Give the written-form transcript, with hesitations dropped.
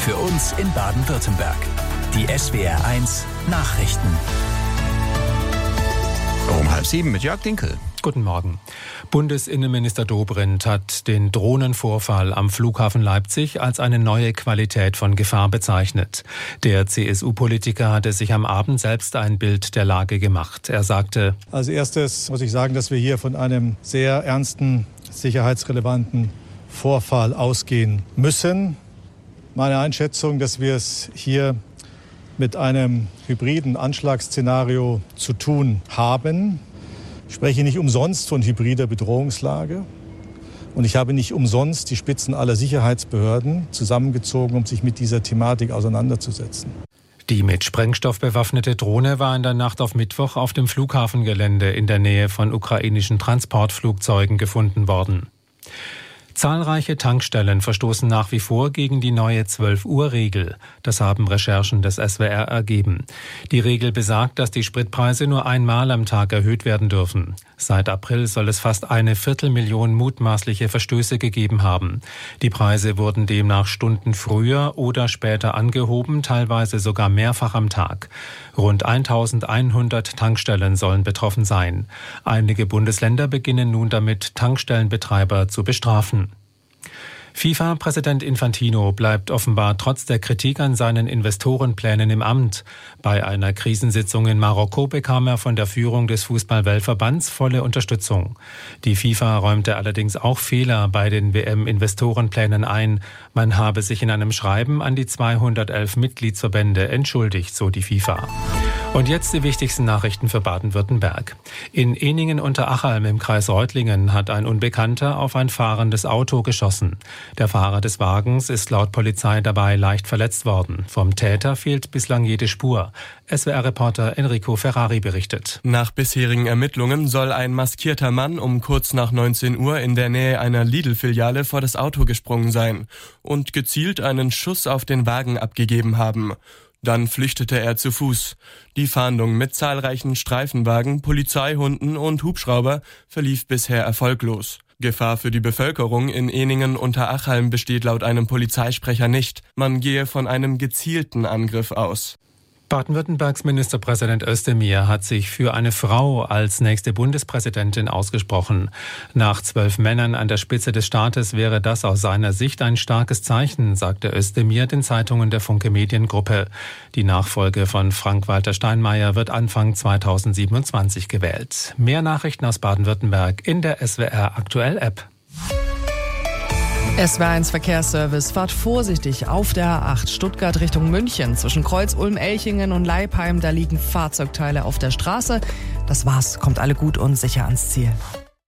für uns in Baden-Württemberg. Die SWR1 Nachrichten. Um 6:30 mit Jörg Dinkel. Guten Morgen. Bundesinnenminister Dobrindt hat den Drohnenvorfall am Flughafen Leipzig als eine neue Qualität von Gefahr bezeichnet. Der CSU-Politiker hatte sich am Abend selbst ein Bild der Lage gemacht. Er sagte: Als erstes muss ich sagen, dass wir hier von einem sehr ernsten, sicherheitsrelevanten Vorfall ausgehen müssen. Meine Einschätzung, dass wir es hier mit einem hybriden Anschlagsszenario zu tun haben. Ich spreche nicht umsonst von hybrider Bedrohungslage. Und ich habe nicht umsonst die Spitzen aller Sicherheitsbehörden zusammengezogen, um sich mit dieser Thematik auseinanderzusetzen. Die mit Sprengstoff bewaffnete Drohne war in der Nacht auf Mittwoch auf dem Flughafengelände in der Nähe von ukrainischen Transportflugzeugen gefunden worden. Zahlreiche Tankstellen verstoßen nach wie vor gegen die neue 12-Uhr-Regel. Das haben Recherchen des SWR ergeben. Die Regel besagt, dass die Spritpreise nur einmal am Tag erhöht werden dürfen. Seit April soll es fast 250.000 mutmaßliche Verstöße gegeben haben. Die Preise wurden demnach Stunden früher oder später angehoben, teilweise sogar mehrfach am Tag. Rund 1.100 Tankstellen sollen betroffen sein. Einige Bundesländer beginnen nun damit, Tankstellenbetreiber zu bestrafen. FIFA-Präsident Infantino bleibt offenbar trotz der Kritik an seinen Investorenplänen im Amt. Bei einer Krisensitzung in Marokko bekam er von der Führung des Fußball-Weltverbands volle Unterstützung. Die FIFA räumte allerdings auch Fehler bei den WM-Investorenplänen ein. Man habe sich in einem Schreiben an die 211 Mitgliedsverbände entschuldigt, so die FIFA. Und jetzt die wichtigsten Nachrichten für Baden-Württemberg. In Ehningen-Unterachalm im Kreis Reutlingen hat ein Unbekannter auf ein fahrendes Auto geschossen. Der Fahrer des Wagens ist laut Polizei dabei leicht verletzt worden. Vom Täter fehlt bislang jede Spur. SWR-Reporter Enrico Ferrari berichtet. Nach bisherigen Ermittlungen soll ein maskierter Mann um kurz nach 19 Uhr in der Nähe einer Lidl-Filiale vor das Auto gesprungen sein und gezielt einen Schuss auf den Wagen abgegeben haben. Dann flüchtete er zu Fuß. Die Fahndung mit zahlreichen Streifenwagen, Polizeihunden und Hubschrauber verlief bisher erfolglos. Gefahr für die Bevölkerung in Ehningen-Unterachalm besteht laut einem Polizeisprecher nicht. Man gehe von einem gezielten Angriff aus. Baden-Württembergs Ministerpräsident Özdemir hat sich für eine Frau als nächste Bundespräsidentin ausgesprochen. Nach 12 Männern an der Spitze des Staates wäre das aus seiner Sicht ein starkes Zeichen, sagte Özdemir den Zeitungen der Funke Mediengruppe. Die Nachfolge von Frank-Walter Steinmeier wird Anfang 2027 gewählt. Mehr Nachrichten aus Baden-Württemberg in der SWR Aktuell App. SWR1 Verkehrsservice, fahrt vorsichtig auf der A8 Stuttgart Richtung München. Zwischen Kreuz, Ulm, Elchingen und Leipheim, da liegen Fahrzeugteile auf der Straße. Das war's, kommt alle gut und sicher ans Ziel.